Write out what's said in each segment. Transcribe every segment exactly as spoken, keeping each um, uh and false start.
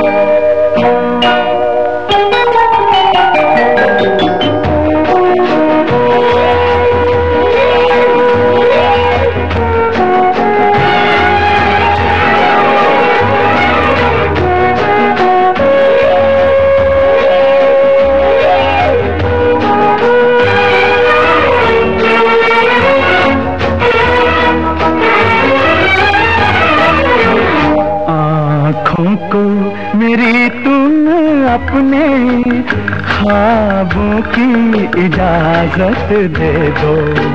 मेरी तुम अपने ख्वाबों की इजाजत दे दो।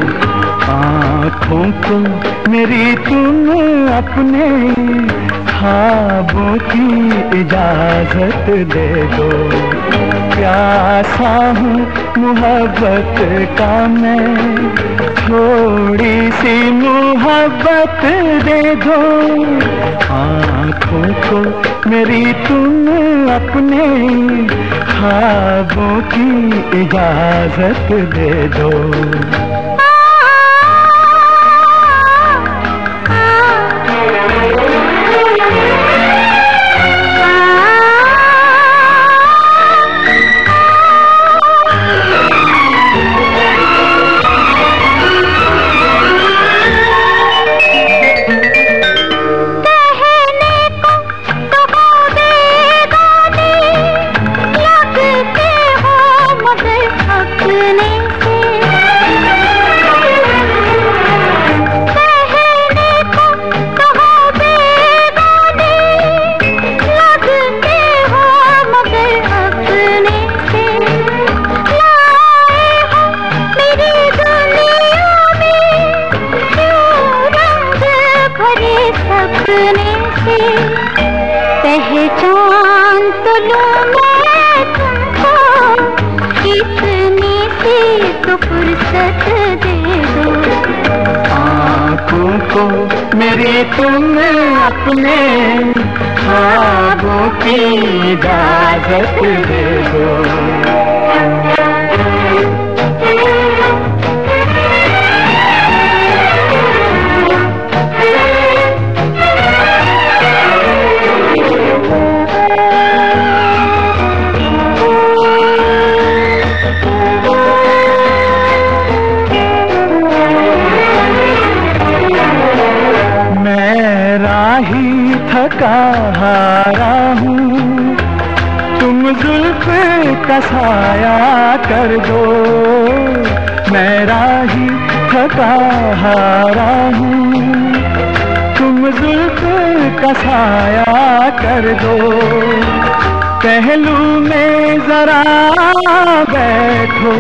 आँखों को मेरी तुम अपने ख्वाबों की इजाजत दे दो। प्यासा हूँ मोहब्बत का मैं, थोड़ी सी मोहब्बत दे दो। आँखों को मेरी तुम अपने ख्वाबों की इजाजत दे दो। पहचान तो लूं मैं तुमको, इतनी सी तो फुर्सत दे दो। आँखों को मेरी तुम अपने ख्वाबों की इजाजत दे दो। राही थका हारा हूँ, तुम जुल्फ का साया कर दो। मैं राही थका हारा हूँ, तुम जुल्फ का साया कर दो। पहलू में जरा बैठो,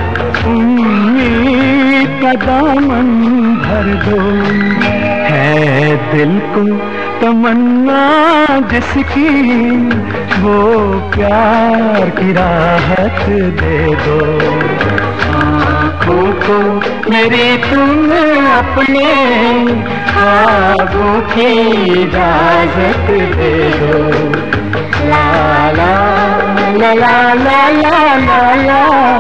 उम्मीद का दामन भर दो। है दिल को तमन्ना जिसकी, वो प्यार की राहत दे दो। आँखों को मेरी तुम अपने ख्वाबों की इजाजत दे दो। ला ला ला ला ला ला ला ला।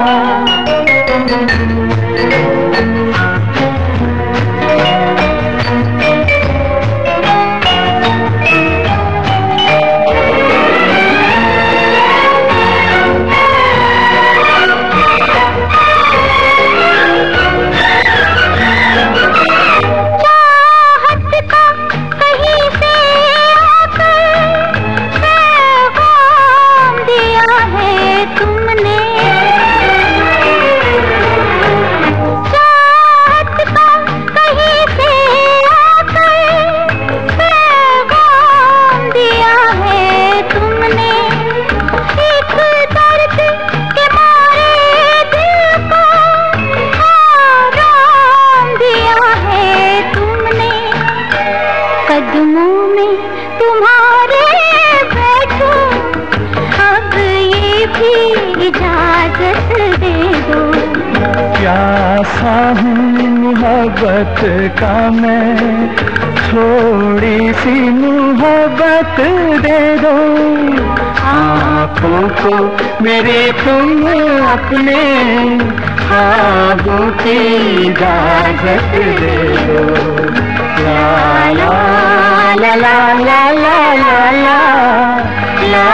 कदमों में तुम्हारे बैठूं, अब ये भी इजाजत दे दो। प्यासा हूँ मोहब्बत का मैं, थोड़ी सी मोहब्बत दे दो। आँखों को मेरे तुम अपने ख्वाबों की इजाजत दे दो। ला ला ला ला ला ला ला ला।